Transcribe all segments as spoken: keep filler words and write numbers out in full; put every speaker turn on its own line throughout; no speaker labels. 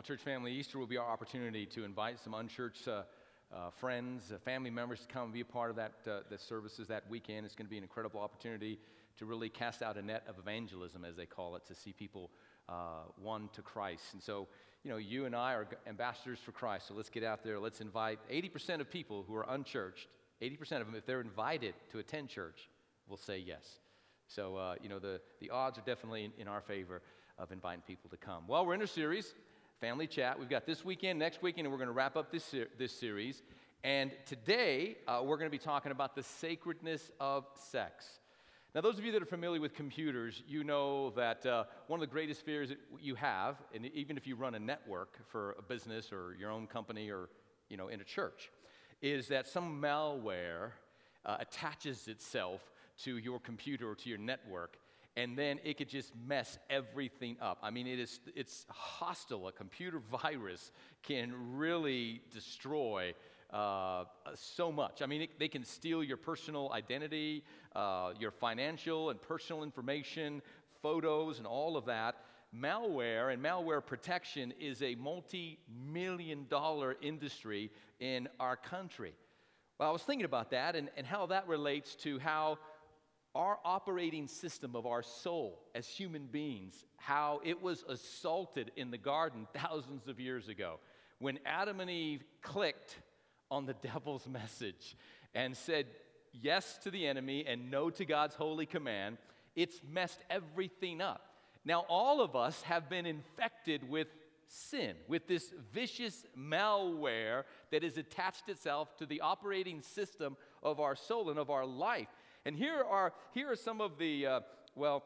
Well, church family, Easter will be our opportunity to invite some unchurched uh, uh, friends, uh, family members to come and be a part of that uh, the services that weekend. It's going to be an incredible opportunity to really cast out a net of evangelism, as they call it, to see people uh, won to Christ. And so, you know, you and I are ambassadors for Christ, so let's get out there. Let's invite eighty percent of people who are unchurched, eighty percent of them, if they're invited to attend church, will say yes. So, uh, you know, the, the odds are definitely in, in our favor of inviting people to come. Well, we're in a series, Family Chat. We've got this weekend, next weekend, and we're going to wrap up this, ser- this series. And today, uh, we're going to be talking about the sacredness of sex. Now, those of you that are familiar with computers, you know that uh, one of the greatest fears that you have, and even if you run a network for a business or your own company or, you know, in a church, is that some malware uh, attaches itself to your computer or to your network, and then it could just mess everything up. I mean, it is, it's hostile. A computer virus can really destroy uh, so much. I mean, it, they can steal your personal identity, uh, your financial and personal information, photos, and all of that. Malware and malware protection is a multi-million dollar industry in our country. Well, I was thinking about that and, and how that relates to how our operating system of our soul as human beings, how it was assaulted in the garden thousands of years ago when Adam and Eve clicked on the devil's message and said yes to the enemy and no to God's holy command. It's messed everything up. Now, all of us have been infected with sin, with this vicious malware that has attached itself to the operating system of our soul and of our life. And here are, here are some of the, uh, well,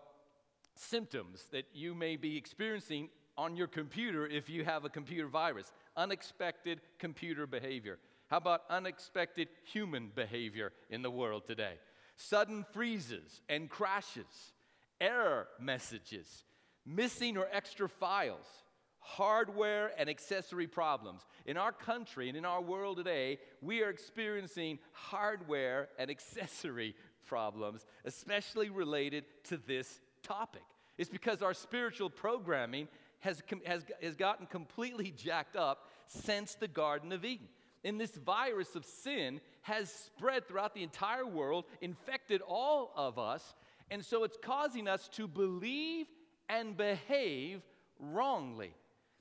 symptoms that you may be experiencing on your computer if you have a computer virus. Unexpected computer behavior. How about unexpected human behavior in the world today? Sudden freezes and crashes, error messages, missing or extra files, hardware and accessory problems. In our country and in our world today, we are experiencing hardware and accessory problems, especially related to this topic. It's because our spiritual programming has, has, has gotten completely jacked up since the Garden of Eden. And this virus of sin has spread throughout the entire world, infected all of us, and so it's causing us to believe and behave wrongly,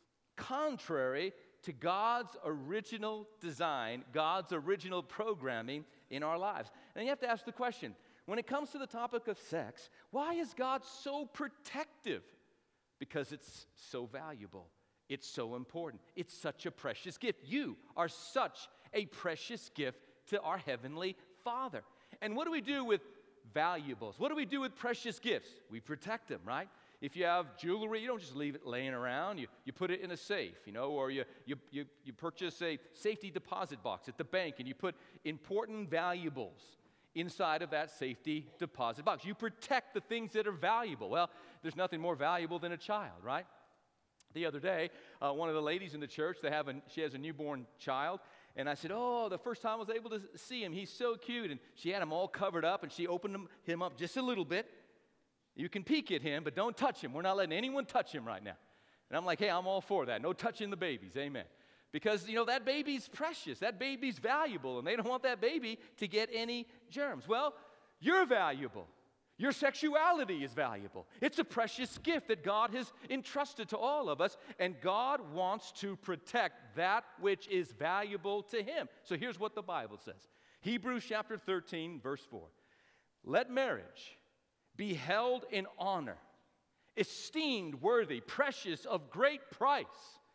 contrary to God's original design, God's original programming in our lives. And you have to ask the question, when it comes to the topic of sex, why is God so protective? Because it's so valuable. It's so important. It's such a precious gift. You are such a precious gift to our Heavenly Father. And what do we do with valuables? What do we do with precious gifts? We protect them, right? If you have jewelry, you don't just leave it laying around. You, you put it in a safe, you know, or you, you, you, you purchase a safety deposit box at the bank and you put important valuables inside of that safety deposit box. You protect the things that are valuable. Well, there's nothing more valuable than a child, right? The other day, uh, one of the ladies in the church, they have a, she has a newborn child, and I said, oh, the first time I was able to see him, he's so cute, and she had him all covered up, and she opened him, him up just a little bit. You can peek at him, but don't touch him. We're not letting anyone touch him right now. And I'm like, hey, I'm all for that. No touching the babies, amen. Because, you know, that baby's precious. That baby's valuable, and they don't want that baby to get any germs. Well, you're valuable. Your sexuality is valuable. It's a precious gift that God has entrusted to all of us, and God wants to protect that which is valuable to Him. So here's what the Bible says. Hebrews chapter thirteen, verse four. Let marriage be held in honor, esteemed worthy, precious, of great price,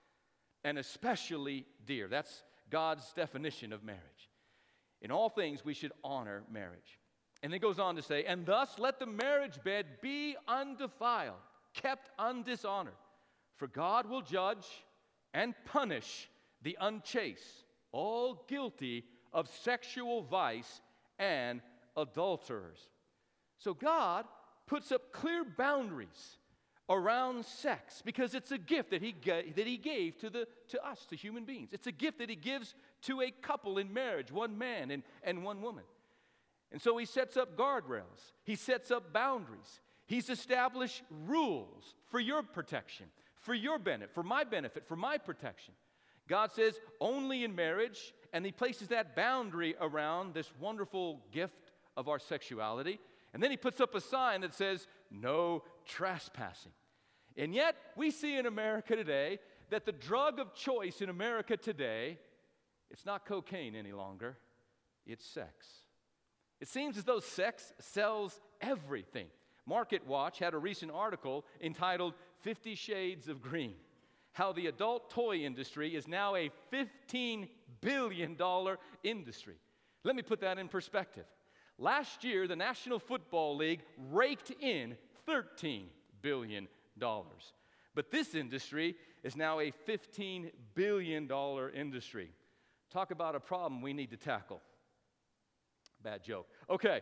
and especially dear. That's God's definition of marriage. In all things, we should honor marriage. And it goes on to say, and thus let the marriage bed be undefiled, kept undishonored. For God will judge and punish the unchaste, all guilty of sexual vice and adulterers. So God puts up clear boundaries around sex because it's a gift that he, ga- that he gave to, the, to us, to human beings. It's a gift that he gives to a couple in marriage, one man and, and one woman. And so he sets up guardrails. He sets up boundaries. He's established rules for your protection, for your benefit, for my benefit, for my protection. God says only in marriage, and he places that boundary around this wonderful gift of our sexuality. And then he puts up a sign that says, no trespassing. And yet, we see in America today that the drug of choice in America today, it's not cocaine any longer, it's sex. It seems as though sex sells everything. MarketWatch had a recent article entitled Fifty Shades of Green, how the adult toy industry is now a fifteen billion dollars industry. Let me put that in perspective. Last year, the National Football League raked in thirteen billion dollars. But this industry is now a fifteen billion dollars industry. Talk about a problem we need to tackle. Bad joke. Okay.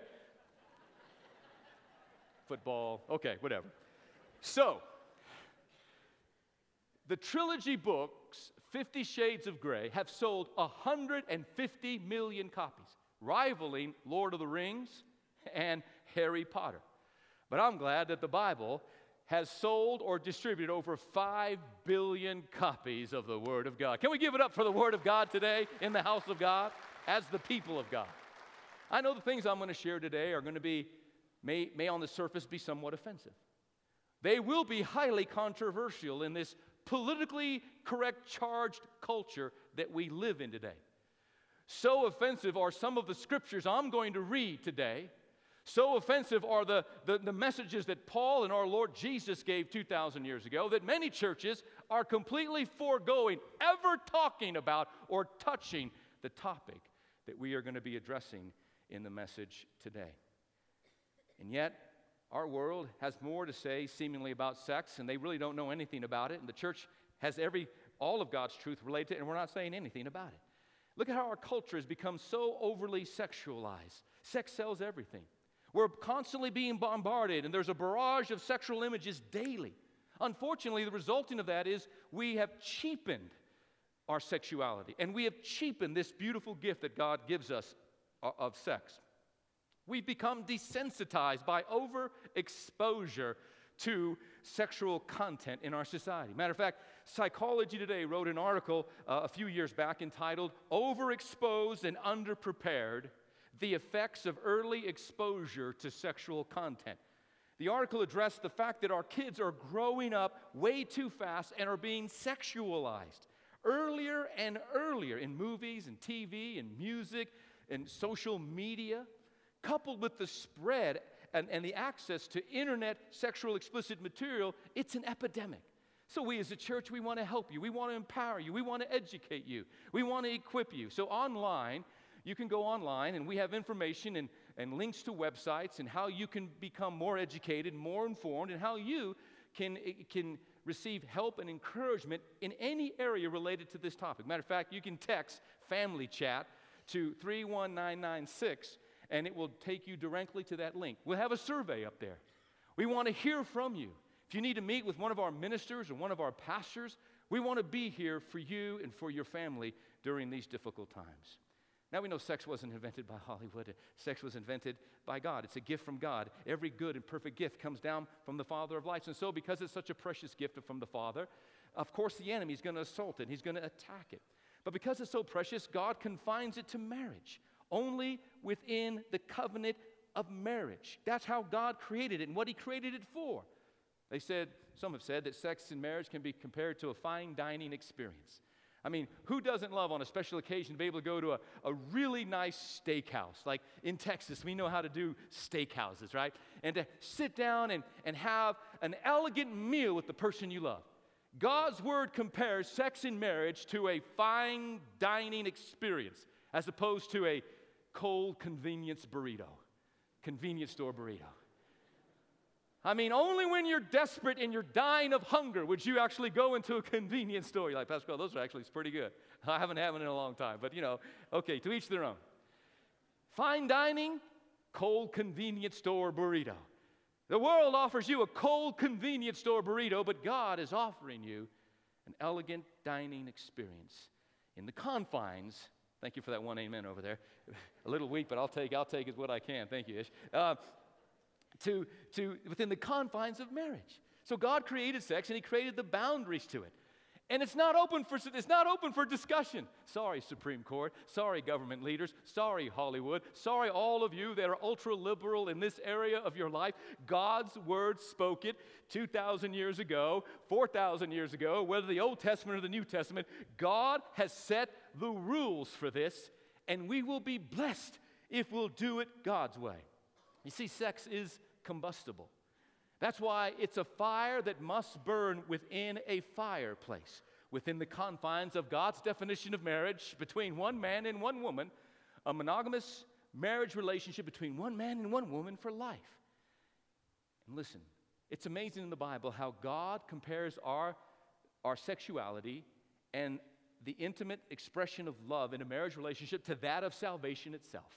Football. Okay, whatever. So, the trilogy books, Fifty Shades of Grey, have sold one hundred fifty million copies, rivaling Lord of the Rings and Harry Potter. But I'm glad that the Bible has sold or distributed over five billion copies of the Word of God. Can we give it up for the Word of God today in the house of God as the people of God? I know the things I'm going to share today are going to be, may, may on the surface be somewhat offensive. They will be highly controversial in this politically correct, charged culture that we live in today. So offensive are some of the scriptures I'm going to read today. So offensive are the, the, the messages that Paul and our Lord Jesus gave two thousand years ago that many churches are completely foregoing ever talking about or touching the topic that we are going to be addressing in the message today. And yet, our world has more to say seemingly about sex, and they really don't know anything about it, and the church has every, all of God's truth related to it, and we're not saying anything about it. Look at how our culture has become so overly sexualized. Sex sells everything. We're constantly being bombarded, and there's a barrage of sexual images daily. Unfortunately, the resulting of that is we have cheapened our sexuality, and we have cheapened this beautiful gift that God gives us of sex. We've become desensitized by overexposure to sexual content in our society. Matter of fact, Psychology Today wrote an article uh, a few years back entitled, Overexposed and Underprepared, The Effects of Early Exposure to Sexual Content. The article addressed the fact that our kids are growing up way too fast and are being sexualized earlier and earlier in movies and T V and music and social media, coupled with the spread and, and the access to internet sexual explicit material. It's an epidemic. So we as a church, we want to help you. We want to empower you. We want to educate you. We want to equip you. So online, you can go online, and we have information and, and links to websites and how you can become more educated, more informed, and how you can, can receive help and encouragement in any area related to this topic. Matter of fact, you can text Family Chat to three one nine nine six, and it will take you directly to that link. We'll have a survey up there. We want to hear from you. If you need to meet with one of our ministers or one of our pastors, we want to be here for you and for your family during these difficult times. Now we know sex wasn't invented by Hollywood. Sex was invented by God. It's a gift from God. Every good and perfect gift comes down from the Father of lights. And so because it's such a precious gift from the Father, of course the enemy is going to assault it. He's going to attack it. But because it's so precious, God confines it to marriage, only within the covenant of marriage. That's how God created it and what he created it for. They said, some have said that sex in marriage can be compared to a fine dining experience. I mean, who doesn't love on a special occasion to be able to go to a, a really nice steakhouse? Like in Texas, we know how to do steakhouses, right? And to sit down and, and have an elegant meal with the person you love. God's word compares sex in marriage to a fine dining experience as opposed to a cold convenience burrito, convenience store burrito. I mean, only when you're desperate and you're dying of hunger would you actually go into a convenience store. You're like, Pascal, those are actually pretty good. I haven't had one in a long time, but you know, okay, to each their own. Fine dining, cold convenience store burrito. The world offers you a cold convenience store burrito, but God is offering you an elegant dining experience in the confines. Thank you for that one amen over there. A little weak, but I'll take I'll take it what I can. Thank you, Ish. Uh, to, to within the confines of marriage. So God created sex, and he created the boundaries to it. And it's not open for, it's not open for discussion. Sorry, Supreme Court. Sorry, government leaders. Sorry, Hollywood. Sorry, all of you that are ultra-liberal in this area of your life. God's word spoke it two thousand years ago, four thousand years ago, whether the Old Testament or the New Testament. God has set the rules for this, and we will be blessed if we'll do it God's way. You see, sex is combustible. That's why it's a fire that must burn within a fireplace, within the confines of God's definition of marriage between one man and one woman, a monogamous marriage relationship between one man and one woman for life. And listen, it's amazing in the Bible how God compares our, our sexuality and the intimate expression of love in a marriage relationship to that of salvation itself.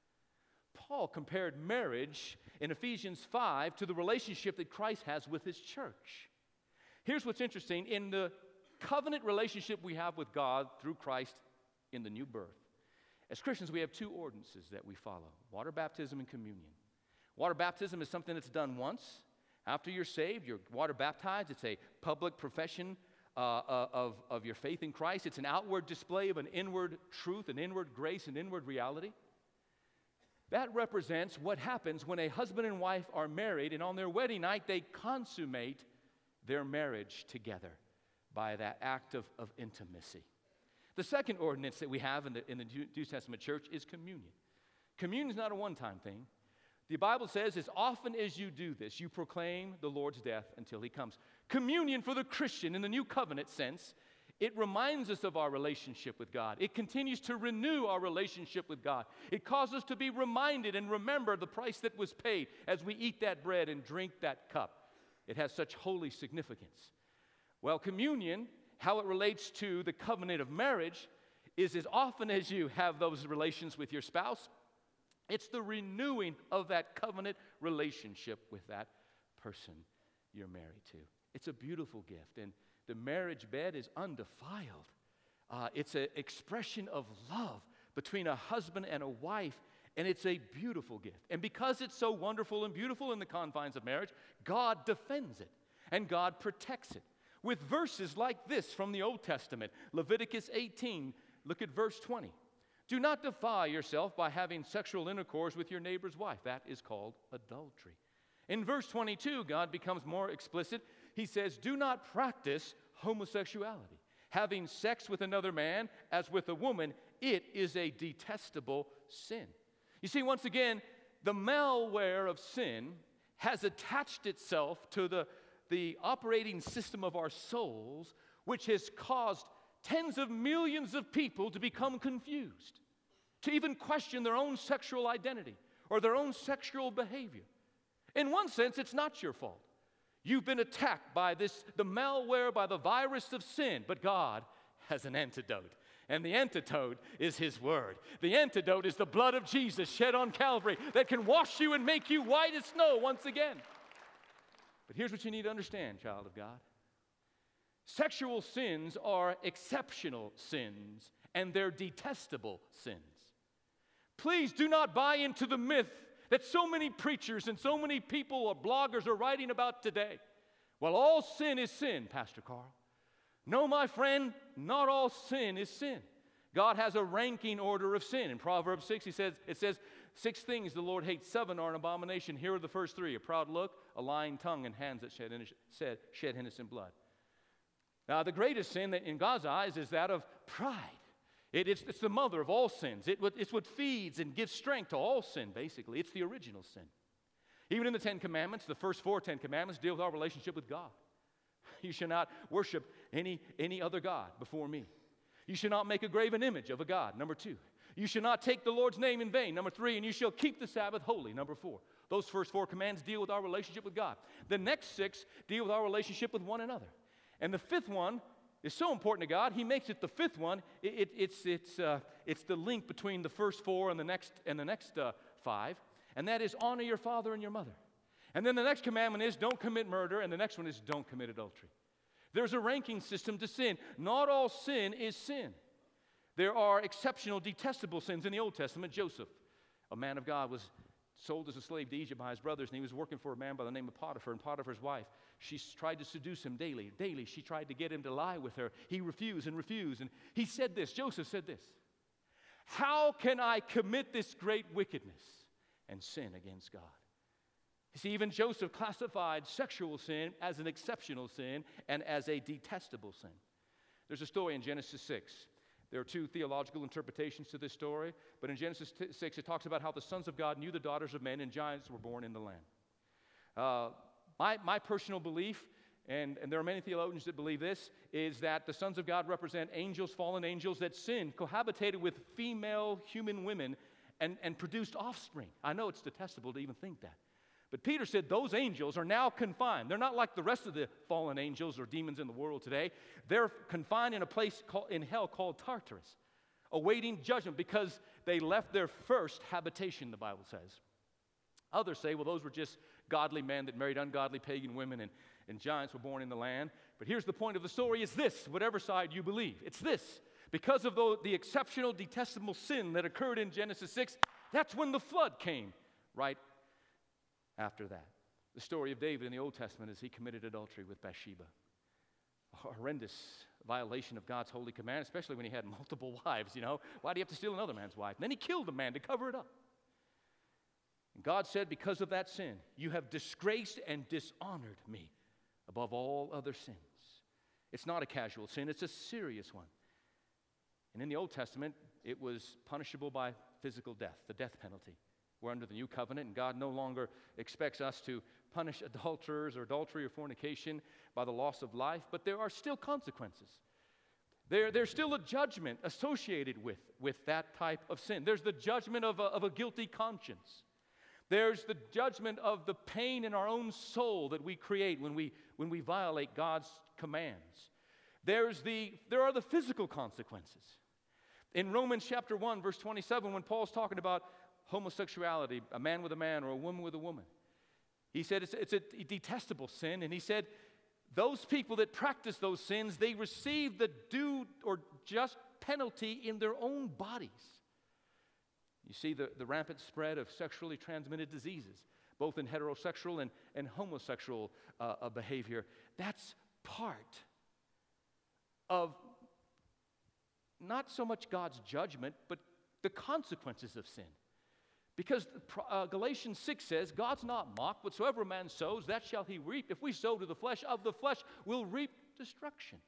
Paul compared marriage in Ephesians five to the relationship that Christ has with his church. Here's what's interesting. In the covenant relationship we have with God through Christ in the new birth, as Christians, we have two ordinances that we follow: water baptism and communion. Water baptism is something that's done once. After you're saved, you're water baptized. It's a public profession uh, of, of your faith in Christ. It's an outward display of an inward truth, an inward grace, an inward reality. That represents what happens when a husband and wife are married, and on their wedding night, they consummate their marriage together by that act of, of intimacy. The second ordinance that we have in the, in the New Testament church is communion. Communion is not a one-time thing. The Bible says, as often as you do this, you proclaim the Lord's death until he comes. Communion for the Christian in the new covenant sense, it reminds us of our relationship with God. It continues to renew our relationship with God. It causes us to be reminded and remember the price that was paid as we eat that bread and drink that cup. It has such holy significance. Well, communion, how it relates to the covenant of marriage, is as often as you have those relations with your spouse, it's the renewing of that covenant relationship with that person you're married to. It's a beautiful gift, and the marriage bed is undefiled. Uh, it's an expression of love between a husband and a wife, and it's a beautiful gift. And because it's so wonderful and beautiful in the confines of marriage, God defends it, and God protects it. With verses like this from the Old Testament, Leviticus eighteen, look at verse twenty. Do not defile yourself by having sexual intercourse with your neighbor's wife. That is called adultery. In verse twenty-two, God becomes more explicit. He says, do not practice homosexuality. Having sex with another man as with a woman, it is a detestable sin. You see, once again, the malware of sin has attached itself to the, the operating system of our souls, which has caused tens of millions of people to become confused, to even question their own sexual identity or their own sexual behavior. In one sense, it's not your fault. You've been attacked by this, the malware, by the virus of sin, but God has an antidote. And the antidote is his word. The antidote is the blood of Jesus shed on Calvary that can wash you and make you white as snow once again. But here's what you need to understand, child of God. Sexual sins are exceptional sins, and they're detestable sins. Please do not buy into the myth that so many preachers and so many people or bloggers are writing about today. Well, all sin is sin, Pastor Carl. No, my friend, not all sin is sin. God has a ranking order of sin. In Proverbs six, he says, it says, six things the Lord hates, seven are an abomination. Here are the first three: a proud look, a lying tongue, and hands that shed, shed, shed innocent blood. Now, the greatest sin that in God's eyes is that of pride. It, it's, it's the mother of all sins. It, it's what feeds and gives strength to all sin, basically. It's the original sin. Even in the Ten Commandments, the first four Ten Commandments deal with our relationship with God. You shall not worship any, any other God before me. You shall not make a graven image of a God, number two. You shall not take the Lord's name in vain, number three. And you shall keep the Sabbath holy, number four. Those first four commands deal with our relationship with God. The next six deal with our relationship with one another. And the fifth one is so important to God, he makes it the fifth one. It, it, it's, it's, uh, it's the link between the first four and the next, and the next uh, five, and that is honor your father and your mother. And then the next commandment is don't commit murder, and the next one is don't commit adultery. There's a ranking system to sin. Not all sin is sin. There are exceptional, detestable sins. In the Old Testament, Joseph, a man of God, was sold as a slave to Egypt by his brothers, and he was working for a man by the name of Potiphar. And Potiphar's wife, she tried to seduce him daily. Daily, she tried to get him to lie with her. He refused and refused. And he said this, Joseph said this, "How can I commit this great wickedness and sin against God?" You see, even Joseph classified sexual sin as an exceptional sin and as a detestable sin. There's a story in Genesis six. There are two theological interpretations to this story, but in Genesis six, it talks about how the sons of God knew the daughters of men, and giants were born in the land. Uh, my, my personal belief, and, and there are many theologians that believe this, is that the sons of God represent angels, fallen angels that sinned, cohabitated with female human women, and, and produced offspring. I know it's detestable to even think that. But Peter said those angels are now confined. They're not like the rest of the fallen angels or demons in the world today. They're confined in a place called, in hell called Tartarus, awaiting judgment because they left their first habitation, the Bible says. Others say, well, those were just godly men that married ungodly pagan women, and, and giants were born in the land. But here's the point of the story is this, whatever side you believe. It's this. Because of the, the exceptional, detestable sin that occurred in Genesis six, that's when the flood came, right after that. The story of David in the Old Testament is he committed adultery with Bathsheba. A horrendous violation of God's holy command, especially when he had multiple wives, you know. Why do you have to steal another man's wife? And then he killed a man to cover it up. And God said, because of that sin, you have disgraced and dishonored me above all other sins. It's not a casual sin, it's a serious one. And in the Old Testament, it was punishable by physical death, the death penalty. We're under the new covenant, and God no longer expects us to punish adulterers or adultery or fornication by the loss of life, but there are still consequences. There, there's still a judgment associated with, with that type of sin. There's the judgment of a, of a guilty conscience. There's the judgment of the pain in our own soul that we create when we, when we violate God's commands. There's the, there are the physical consequences. In Romans chapter one, verse twenty-seven, when Paul's talking about homosexuality, a man with a man or a woman with a woman, he said it's, it's a detestable sin, and he said those people that practice those sins, they receive the due or just penalty in their own bodies. You see the, the rampant spread of sexually transmitted diseases, both in heterosexual and, and homosexual uh, uh, behavior. That's part of not so much God's judgment, but the consequences of sin. Because uh, Galatians six says, God's not mocked. Whatsoever a man sows, that shall he reap. If we sow to the flesh, of the flesh we'll reap destruction.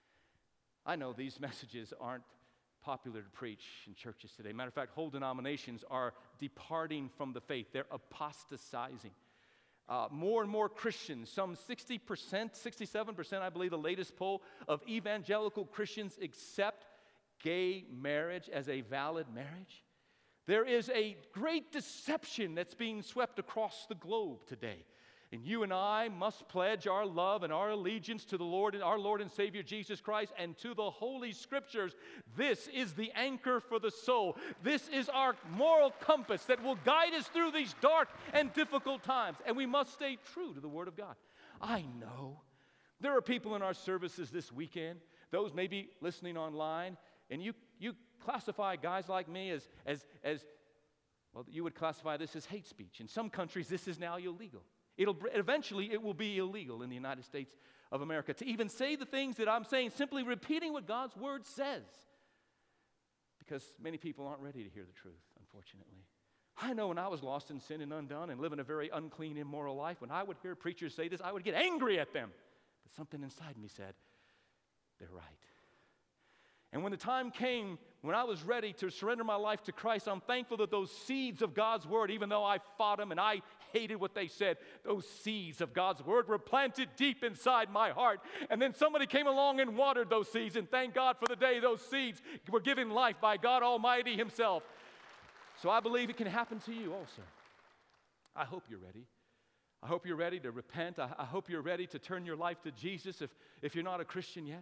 I know these messages aren't popular to preach in churches today. Matter of fact, whole denominations are departing from the faith. They're apostatizing. Uh, more and more Christians, some sixty percent, sixty-seven percent, I believe the latest poll of evangelical Christians accept gay marriage as a valid marriage. There is a great deception that's being swept across the globe today. And you and I must pledge our love and our allegiance to the Lord and our Lord and Savior Jesus Christ and to the Holy Scriptures. This is the anchor for the soul. This is our moral compass that will guide us through these dark and difficult times. And we must stay true to the Word of God. I know there are people in our services this weekend, those maybe listening online, and you you classify guys like me as, as, as, well, you would classify this as hate speech. In some countries, this is now illegal. It'll, eventually, it will be illegal in the United States of America to even say the things that I'm saying, simply repeating what God's Word says. Because many people aren't ready to hear the truth, unfortunately. I know when I was lost in sin and undone and living a very unclean, immoral life, when I would hear preachers say this, I would get angry at them. But something inside me said, they're right. And when the time came when I was ready to surrender my life to Christ, I'm thankful that those seeds of God's Word, even though I fought them and I hated what they said, those seeds of God's Word were planted deep inside my heart. And then somebody came along and watered those seeds, and thank God for the day those seeds were given life by God Almighty Himself. So I believe it can happen to you also. I hope you're ready. I hope you're ready to repent. I, I hope you're ready to turn your life to Jesus if, if you're not a Christian yet.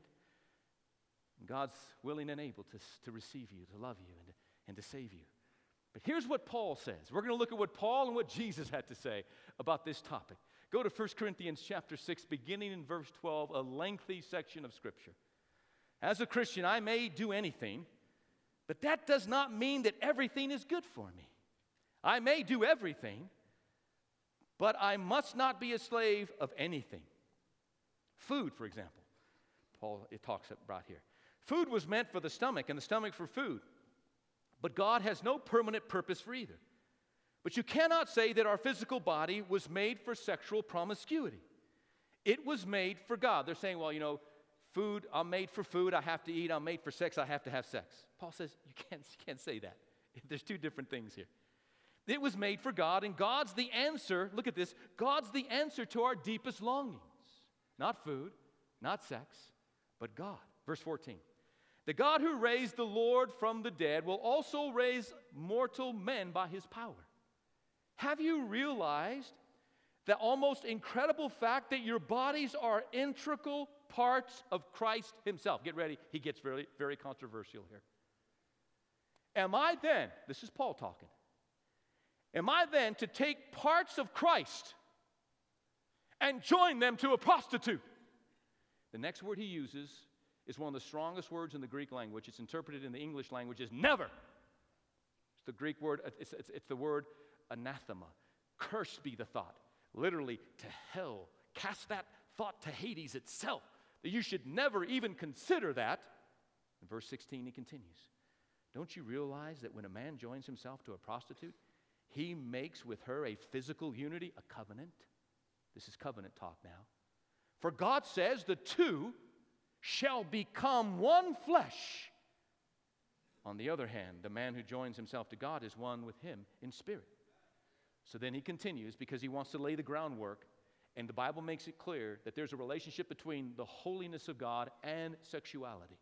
God's willing and able to, to receive you, to love you, and to, and to save you. But here's what Paul says. We're going to look at what Paul and what Jesus had to say about this topic. Go to First Corinthians chapter six, beginning in verse twelve, a lengthy section of Scripture. As a Christian, I may do anything, but that does not mean that everything is good for me. I may do everything, but I must not be a slave of anything. Food, for example, Paul it talks about here. Food was meant for the stomach, and the stomach for food. But God has no permanent purpose for either. But you cannot say that our physical body was made for sexual promiscuity. It was made for God. They're saying, well, you know, food, I'm made for food, I have to eat. I'm made for sex, I have to have sex. Paul says, you can't, you can't say that. There's two different things here. It was made for God, and God's the answer. Look at this. God's the answer to our deepest longings. Not food, not sex, but God. Verse fourteen. The God who raised the Lord from the dead will also raise mortal men by his power. Have you realized the almost incredible fact that your bodies are integral parts of Christ himself? Get ready. He gets very, very controversial here. Am I then, this is Paul talking, am I then to take parts of Christ and join them to a prostitute? The next word he uses is one of the strongest words in the Greek language. It's interpreted in the English language as never. It's the Greek word, it's, it's, it's the word anathema. Cursed be the thought. Literally, to hell. Cast that thought to Hades itself. That you should never even consider that. In verse sixteen, he continues. Don't you realize that when a man joins himself to a prostitute, he makes with her a physical unity, a covenant? This is covenant talk now. For God says the two shall become one flesh. On the other hand, the man who joins himself to God is one with him in spirit. So then he continues because he wants to lay the groundwork, and the Bible makes it clear that there's a relationship between the holiness of God and sexuality.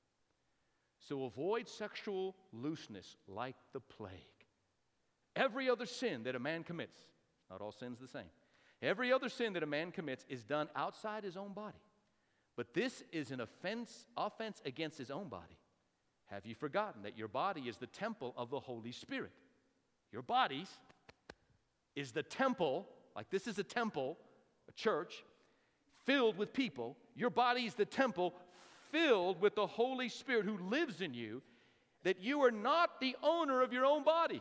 So avoid sexual looseness like the plague. Every other sin that a man commits, not all sins the same, every other sin that a man commits is done outside his own body. But this is an offense, offense against his own body. Have you forgotten that your body is the temple of the Holy Spirit? Your bodies is the temple, like this is a temple, a church, filled with people. Your body is the temple filled with the Holy Spirit who lives in you, that you are not the owner of your own body.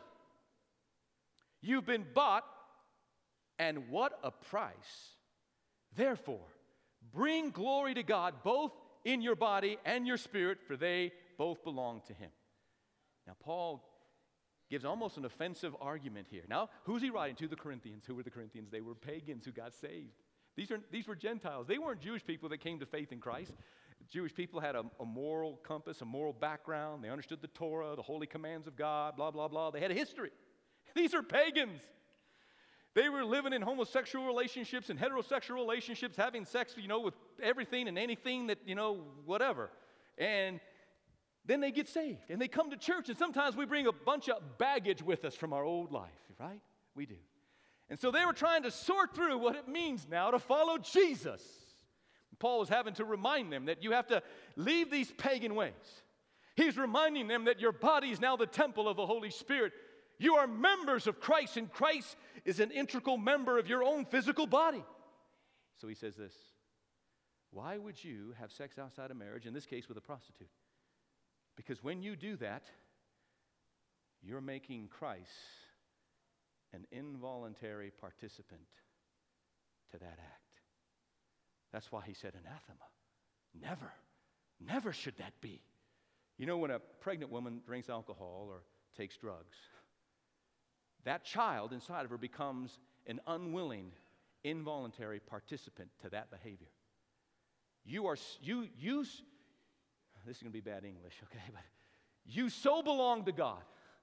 You've been bought, and what a price. Therefore, bring glory to God both in your body and your spirit, for they both belong to him. Now, Paul gives almost an offensive argument here. Now, who's he writing to? The Corinthians. Who were the Corinthians? They were pagans who got saved. These, are, these were Gentiles. They weren't Jewish people that came to faith in Christ. Jewish people had a, a moral compass, a moral background. They understood the Torah, the holy commands of God, blah, blah, blah. They had a history. These are pagans. They were living in homosexual relationships and heterosexual relationships, having sex, you know, with everything and anything that, you know, whatever. And then they get saved, and they come to church, and sometimes we bring a bunch of baggage with us from our old life, right? We do. And so they were trying to sort through what it means now to follow Jesus. Paul was having to remind them that you have to leave these pagan ways. He's reminding them that your body is now the temple of the Holy Spirit. You are members of Christ, and Christ is an integral member of your own physical body. So he says this, why would you have sex outside of marriage, in this case with a prostitute? Because when you do that, you're making Christ an involuntary participant to that act. That's why he said anathema. Never, never should that be. You know, when a pregnant woman drinks alcohol or takes drugs, that child inside of her becomes an unwilling, involuntary participant to that behavior. You are, you, you, this is going to be bad English, okay, but you so belong to God.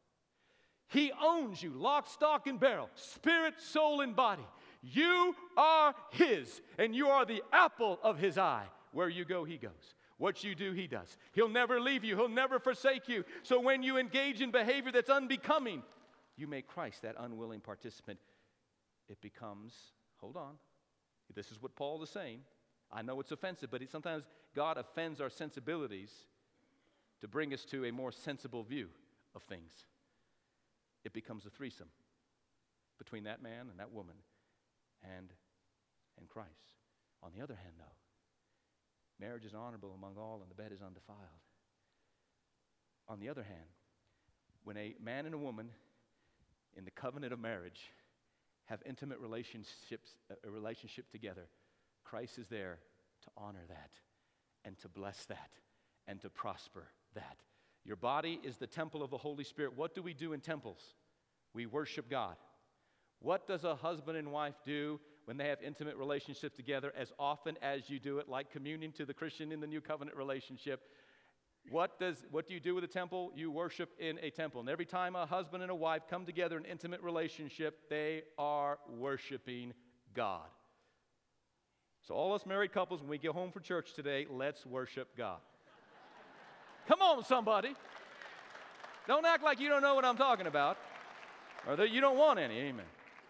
He owns you, lock, stock, and barrel, spirit, soul, and body. You are his, and you are the apple of his eye. Where you go, he goes. What you do, he does. He'll never leave you. He'll never forsake you. So when you engage in behavior that's unbecoming, you make Christ that unwilling participant. It becomes, hold on, this is what Paul is saying. I know it's offensive, but it, sometimes God offends our sensibilities to bring us to a more sensible view of things. It becomes a threesome between that man and that woman and, and Christ. On the other hand, though, marriage is honorable among all and the bed is undefiled. On the other hand, when a man and a woman in the covenant of marriage, have intimate relationships, a relationship together, Christ is there to honor that and to bless that and to prosper that. Your body is the temple of the Holy Spirit. What do we do in temples? We worship God. What does a husband and wife do when they have intimate relationships together? As often as you do it, like communion to the Christian in the new covenant relationship, what does what do you do with a temple? You worship in a temple. And every time a husband and a wife come together in intimate relationship, they are worshiping God. So all us married couples, when we get home from church today, let's worship God. Come on, somebody. Don't act like you don't know what I'm talking about, or that you don't want any. Amen.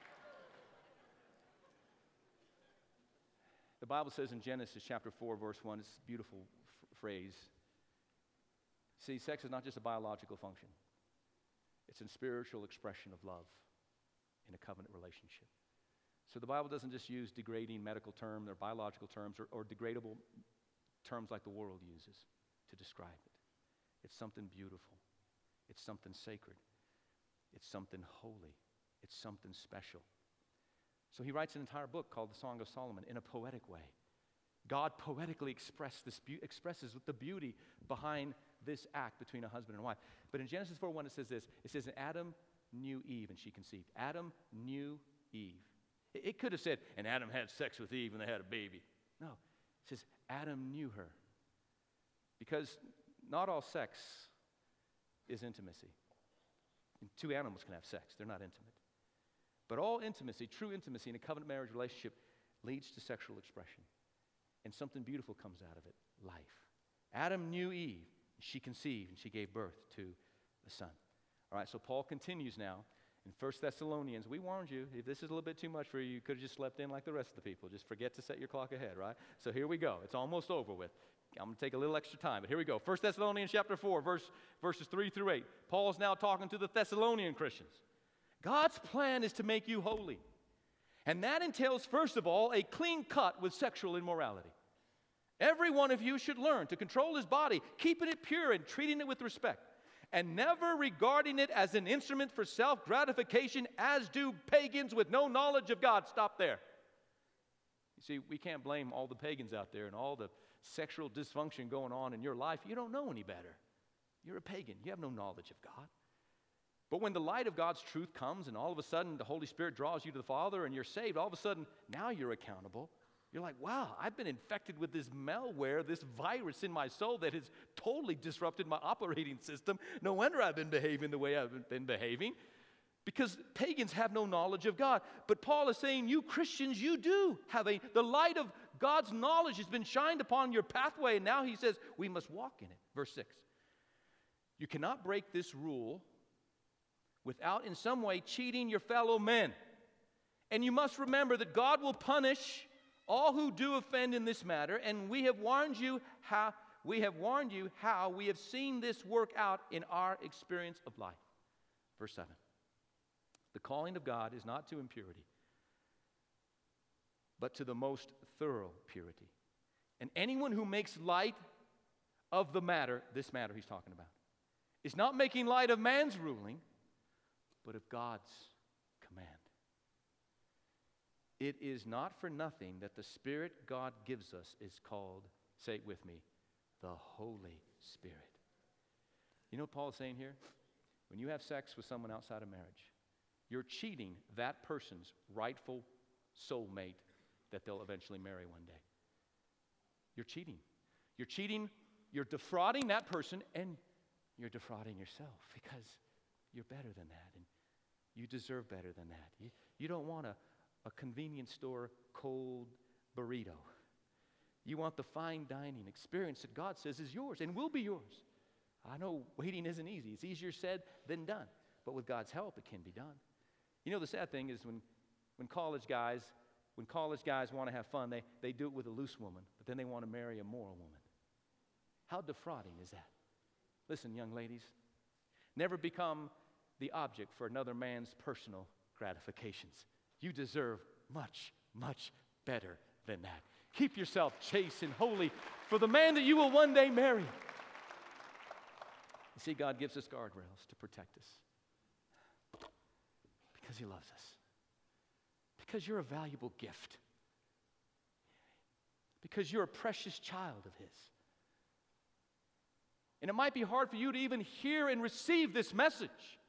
The Bible says in Genesis chapter four, verse one, it's a beautiful f- phrase. See, sex is not just a biological function. It's a spiritual expression of love in a covenant relationship. So the Bible doesn't just use degrading medical terms or biological terms or, or degradable terms like the world uses to describe it. It's something beautiful. It's something sacred. It's something holy. It's something special. So he writes an entire book called the Song of Solomon in a poetic way. God poetically express this be- expresses the beauty behind this act between a husband and wife. But in Genesis four one, it says this. It says, Adam knew Eve and she conceived. Adam knew Eve. It, it could have said, and Adam had sex with Eve and they had a baby. No, it says, Adam knew her. Because not all sex is intimacy. And two animals can have sex. They're not intimate. But all intimacy, true intimacy in a covenant marriage relationship leads to sexual expression. And something beautiful comes out of it, life. Adam knew Eve. She conceived and she gave birth to the son. All right, so Paul continues now in First Thessalonians. We warned you, if this is a little bit too much for you, you could have just slept in like the rest of the people. Just forget to set your clock ahead, right? So here we go. It's almost over with. I'm going to take a little extra time, but here we go. First Thessalonians chapter four, verse, verses three through eight. Paul's now talking to the Thessalonian Christians. God's plan is to make you holy. And that entails, first of all, a clean cut with sexual immorality. Every one of you should learn to control his body, keeping it pure and treating it with respect, and never regarding it as an instrument for self-gratification, as do pagans with no knowledge of God. Stop there. You see, we can't blame all the pagans out there and all the sexual dysfunction going on in your life. You don't know any better. You're a pagan. You have no knowledge of God. But when the light of God's truth comes and all of a sudden the Holy Spirit draws you to the Father and you're saved, all of a sudden now you're accountable. You're like, wow, I've been infected with this malware, this virus in my soul that has totally disrupted my operating system. No wonder I've been behaving the way I've been behaving, because pagans have no knowledge of God. But Paul is saying, you Christians, you do have a, the light of God's knowledge has been shined upon your pathway, and now he says we must walk in it. Verse six, you cannot break this rule without in some way cheating your fellow men. And you must remember that God will punish all who do offend in this matter, and we have warned you how we have warned you how we have seen this work out in our experience of life. Verse seven. The calling of God is not to impurity, but to the most thorough purity. And anyone who makes light of the matter, this matter he's talking about, is not making light of man's ruling, but of God's command. It is not for nothing that the Spirit God gives us is called, say it with me, the Holy Spirit. You know what Paul is saying here? When you have sex with someone outside of marriage, you're cheating that person's rightful soulmate that they'll eventually marry one day. You're cheating. You're cheating, you're defrauding that person, and you're defrauding yourself, because you're better than that, and you deserve better than that. You, you don't want a a convenience store cold burrito. You want the fine dining experience that God says is yours and will be yours. I know waiting isn't easy. It's easier said than done. But with God's help, it can be done. You know, the sad thing is when, when college guys, when college guys want to have fun, they, they do it with a loose woman, but then they want to marry a moral woman. How defrauding is that? Listen, young ladies, never become the object for another man's personal gratifications. You deserve much, much better than that. Keep yourself chaste and holy for the man that you will one day marry. You see, God gives us guardrails to protect us. Because he loves us. Because you're a valuable gift. Because you're a precious child of his. And it might be hard for you to even hear and receive this message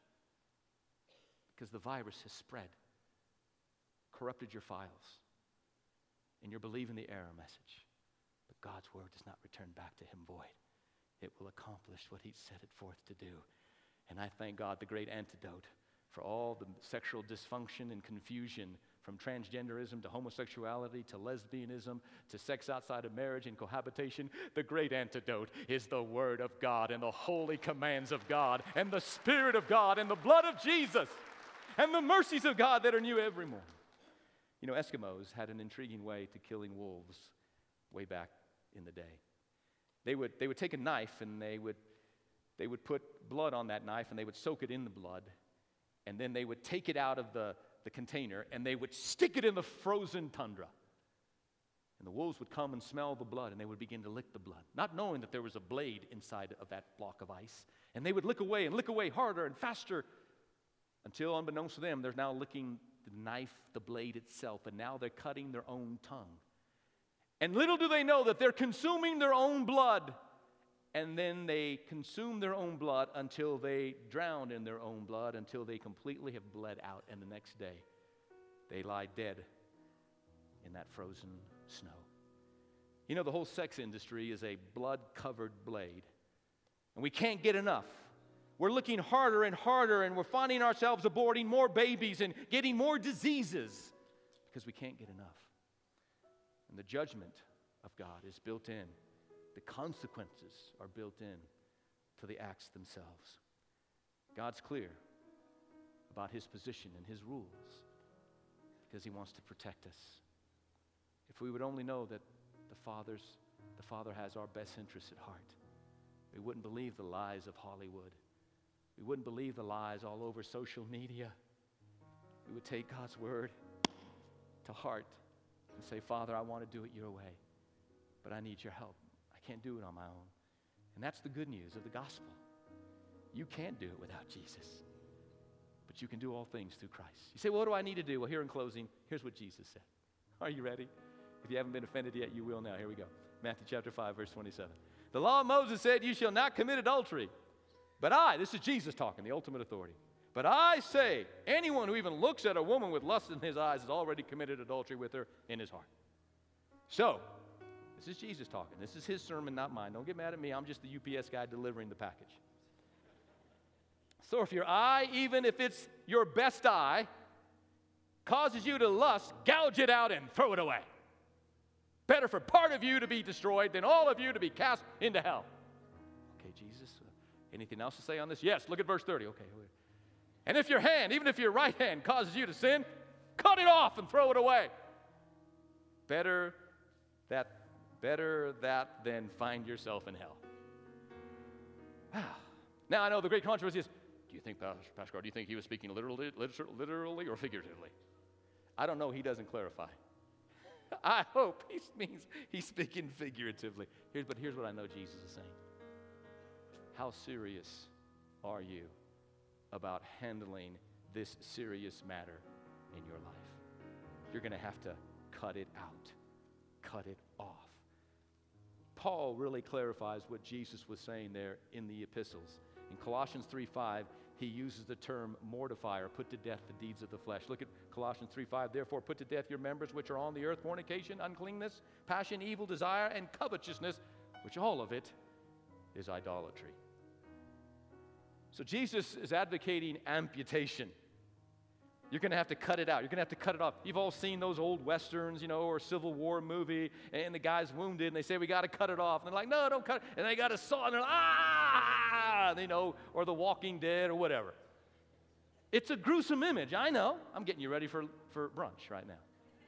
because the virus has spread, corrupted your files, and you're believing the error message. But God's word does not return back to him void. It will accomplish what he set it forth to do. And I thank God, the great antidote for all the sexual dysfunction and confusion, from transgenderism to homosexuality to lesbianism to sex outside of marriage and cohabitation. The great antidote is the Word of God and the holy commands of God and the Spirit of God and the blood of Jesus and the mercies of God that are new every morning. You know, Eskimos had an intriguing way to killing wolves way back in the day. They would, they would take a knife and they would, they would put blood on that knife and they would soak it in the blood, and then they would take it out of the the container, and they would stick it in the frozen tundra. And the wolves would come and smell the blood, and they would begin to lick the blood, not knowing that there was a blade inside of that block of ice. And they would lick away and lick away harder and faster until, unbeknownst to them, they're now licking the knife, the blade itself, and now they're cutting their own tongue. And little do they know that they're consuming their own blood. And then they consume their own blood until they drown in their own blood, until they completely have bled out. And the next day, they lie dead in that frozen snow. You know, the whole sex industry is a blood-covered blade. And we can't get enough. We're looking harder and harder, and we're finding ourselves aborting more babies and getting more diseases because we can't get enough. And the judgment of God is built in. The consequences are built in to the acts themselves. God's clear about his position and his rules because he wants to protect us. If we would only know that the Father's, the Father has our best interests at heart, we wouldn't believe the lies of Hollywood. We wouldn't believe the lies all over social media. We would take God's word to heart and say, Father, I want to do it your way, but I need your help. I can't do it on my own. And that's the good news of the gospel. You can't do it without Jesus, but you can do all things through Christ. You say, well, what do I need to do? Well, here in closing, here's what Jesus said. Are you ready? If you haven't been offended yet, you will now. Here we go. Matthew chapter five, verse twenty-seven. The law of Moses said, you shall not commit adultery. But I, this is Jesus talking, the ultimate authority. But I say, anyone who even looks at a woman with lust in his eyes has already committed adultery with her in his heart. So, this is Jesus talking. This is his sermon, not mine. Don't get mad at me. I'm just the U P S guy delivering the package. So if your eye, even if it's your best eye, causes you to lust, gouge it out and throw it away. Better for part of you to be destroyed than all of you to be cast into hell. Okay, Jesus, uh, anything else to say on this? Yes, look at verse thirty. Okay. And if your hand, even if your right hand causes you to sin, cut it off and throw it away. Better that Better that than find yourself in hell. Now, I know the great controversy is, do you think, Pastor Carr, do you think he was speaking literally, literally or figuratively? I don't know. He doesn't clarify. I hope he means he's speaking figuratively. Here's, but here's what I know Jesus is saying. How serious are you about handling this serious matter in your life? You're going to have to cut it out. Cut it off. Paul really clarifies what Jesus was saying there in the epistles. In Colossians three five, he uses the term mortify or put to death the deeds of the flesh. Look at Colossians three five. Therefore, put to death your members which are on the earth, fornication, uncleanness, passion, evil desire, and covetousness, which all of it is idolatry. So Jesus is advocating amputation. You're going to have to cut it out. You're going to have to cut it off. You've all seen those old Westerns, you know, or Civil War movie, and the guy's wounded, and they say, we got to cut it off. And they're like, no, don't cut it. And they got a saw, and they're like, ah, you know, or The Walking Dead or whatever. It's a gruesome image, I know. I'm getting you ready for, for brunch right now.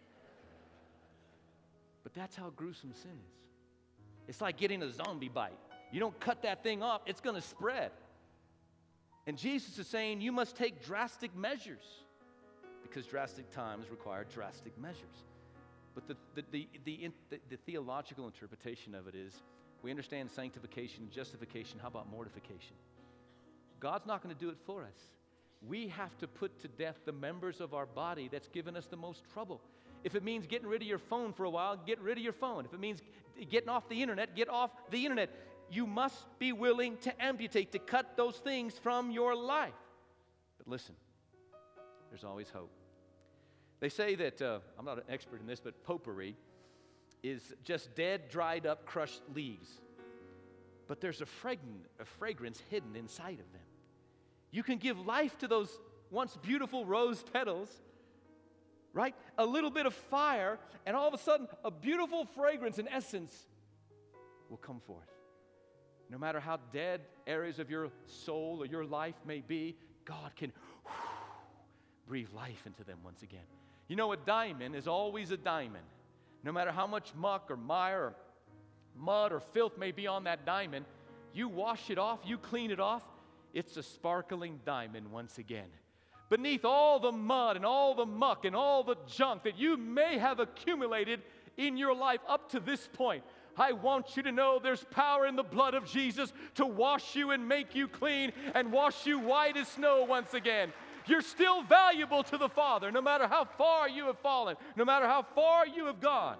But that's how gruesome sin is. It's like getting a zombie bite. You don't cut that thing off, it's going to spread. And Jesus is saying you must take drastic measures, because drastic times require drastic measures. But the, the, the, the, the, the theological interpretation of it is, we understand sanctification and justification. How about mortification? God's not going to do it for us. we have to put to death the members of our body that's given us the most trouble. If it means getting rid of your phone for a while, get rid of your phone. If it means getting off the internet, get off the internet. You must be willing to amputate, to cut those things from your life. But listen, there's always hope. They say that, uh, I'm not an expert in this, but potpourri is just dead, dried up, crushed leaves. But there's a, fragn- a fragrance hidden inside of them. You can give life to those once beautiful rose petals, right? A little bit of fire, and all of a sudden, a beautiful fragrance and essence will come forth. No matter how dead areas of your soul or your life may be, God can whew, breathe life into them once again. You know, a diamond is always a diamond. No matter how much muck or mire or mud or filth may be on that diamond, you wash it off, you clean it off, it's a sparkling diamond once again. Beneath all the mud and all the muck and all the junk that you may have accumulated in your life up to this point, I want you to know there's power in the blood of Jesus to wash you and make you clean and wash you white as snow once again. You're still valuable to the Father, no matter how far you have fallen, no matter how far you have gone.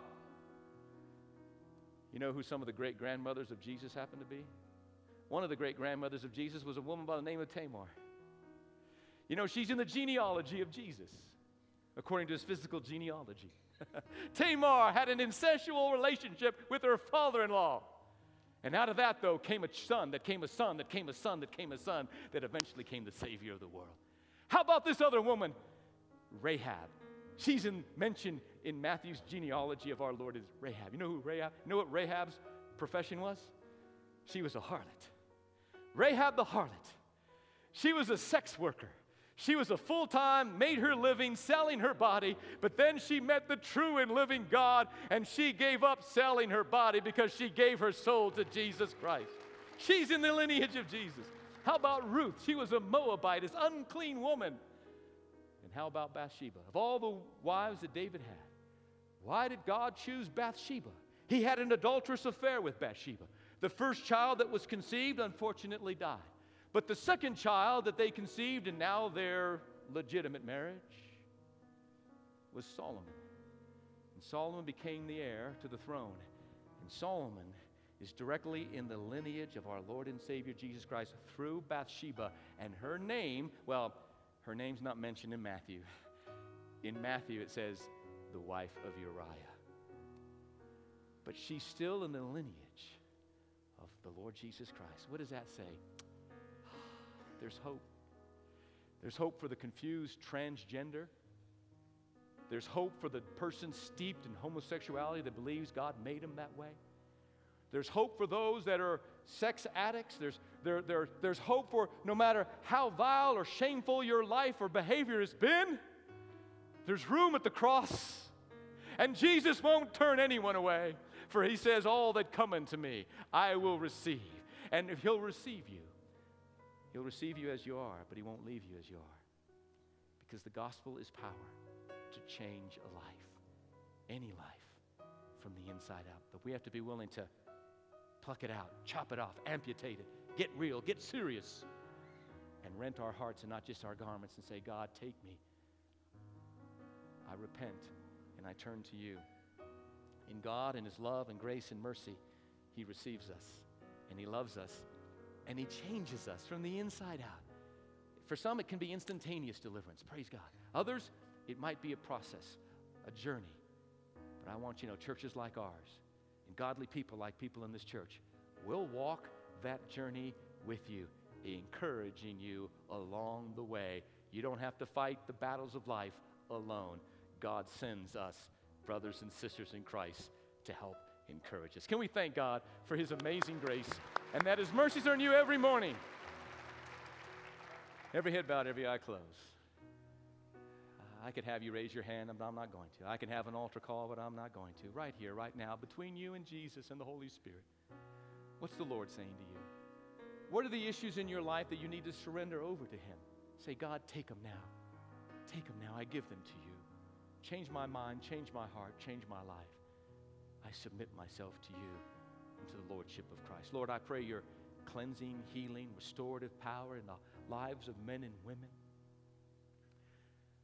You know who some of the great-grandmothers of Jesus happened to be? One of the great-grandmothers of Jesus was a woman by the name of Tamar. You know, she's in the genealogy of Jesus, according to his physical genealogy. Tamar had an incestual relationship with her father-in-law. And out of that, though, came a son that came a son that came a son that came a son that eventually came the Savior of the world. How about this other woman, Rahab? She's in, mentioned in Matthew's genealogy of our Lord as Rahab. You know who Rahab? You know what Rahab's profession was? She was a harlot. Rahab the harlot. She was a sex worker. She was a full-time, made her living selling her body, but then she met the true and living God, and she gave up selling her body because she gave her soul to Jesus Christ. She's in the lineage of Jesus. How about Ruth? She was a Moabite, this unclean woman. And how about Bathsheba? Of all the wives that David had, why did God choose Bathsheba? He had an adulterous affair with Bathsheba. The first child that was conceived, unfortunately, died. But the second child that they conceived, and now their legitimate marriage, was Solomon. And Solomon became the heir to the throne. And Solomon is directly in the lineage of our Lord and Savior Jesus Christ through Bathsheba. And her name, well, her name's not mentioned in Matthew. In Matthew it says, the wife of Uriah. But she's still in the lineage of the Lord Jesus Christ. What does that say? There's hope. There's hope for the confused transgender. There's hope for the person steeped in homosexuality that believes God made him that way. There's hope for those that are sex addicts. There's, there, there, there's hope for no matter how vile or shameful your life or behavior has been, there's room at the cross. And Jesus won't turn anyone away, for he says, all that come unto me, I will receive. And if he'll receive you, he'll receive you as you are, but he won't leave you as you are. Because the gospel is power to change a life, any life, from the inside out. But we have to be willing to pluck it out, chop it off, amputate it, get real, get serious, and rent our hearts and not just our garments and say, God, take me. I repent and I turn to you. In God and his love and grace and mercy, he receives us and he loves us and he changes us from the inside out. For some, it can be instantaneous deliverance. Praise God. Others, it might be a process, a journey. But I want you to know, churches like ours and godly people like people in this church will walk that journey with you, encouraging you along the way. You don't have to fight the battles of life alone. God sends us, brothers and sisters in Christ, to help encourage us. Can we thank God for his amazing grace and that his mercies are new every morning? Every head bowed, every eye closed. Uh, I could have you raise your hand, but I'm not going to. I can have an altar call, but I'm not going to. Right here, right now, between you and Jesus and the Holy Spirit, what's the Lord saying to you? What are the issues in your life that you need to surrender over to him? Say, God, take them now. Take them now. I give them to you. Change my mind, change my heart, change my life. I submit myself to you and to the Lordship of Christ. Lord, I pray your cleansing, healing, restorative power in the lives of men and women.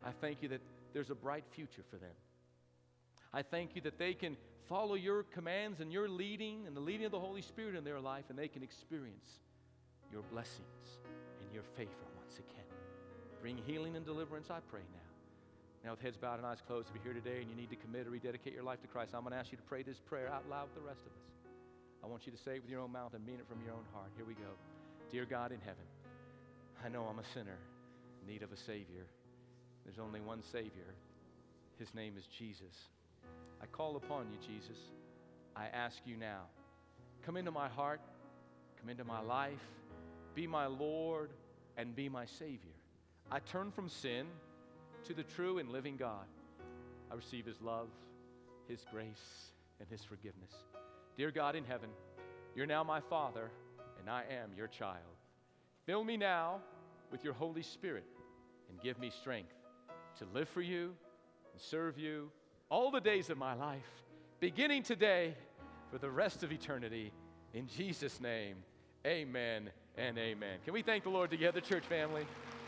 I thank you that there's a bright future for them. I thank you that they can follow your commands and your leading and the leading of the Holy Spirit in their life, and they can experience your blessings and your favor once again. Bring healing and deliverance, I pray now. Now, with heads bowed and eyes closed, if you're here today and you need to commit or rededicate your life to Christ, I'm going to ask you to pray this prayer out loud with the rest of us. I want you to say it with your own mouth and mean it from your own heart. Here we go. Dear God in heaven, I know I'm a sinner in need of a Savior. There's only one Savior. His name is Jesus. I call upon you, Jesus. I ask you now, come into my heart, come into my life, be my Lord, and be my Savior. I turn from sin to the true and living God. I receive His love, His grace, and His forgiveness. Dear God in heaven, you're now my Father, and I am your child. Fill me now with your Holy Spirit and give me strength to live for you and serve you all the days of my life, beginning today for the rest of eternity. In Jesus' name, amen and amen. Can we thank the Lord together, church family?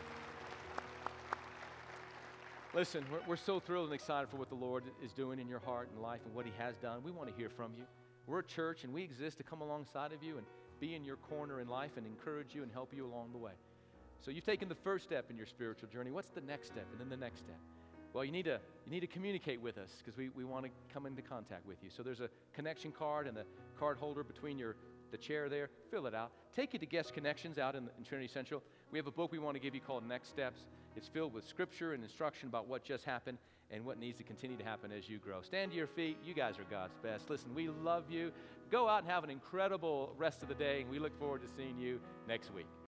Listen, we're, we're so thrilled and excited for what the Lord is doing in your heart and life and what He has done. We want to hear from you. We're a church, and we exist to come alongside of you and be in your corner in life and encourage you and help you along the way. So you've taken the first step in your spiritual journey. What's the next step and then the next step? Well, you need to you need to communicate with us because we, we want to come into contact with you. So there's a connection card and the card holder between your the chair there. Fill it out. Take it to Guest Connections out in, in Trinity Central. We have a book we want to give you called Next Steps. It's filled with scripture and instruction about what just happened and what needs to continue to happen as you grow. Stand to your feet. You guys are God's best. Listen, we love you. Go out and have an incredible rest of the day, and we look forward to seeing you next week.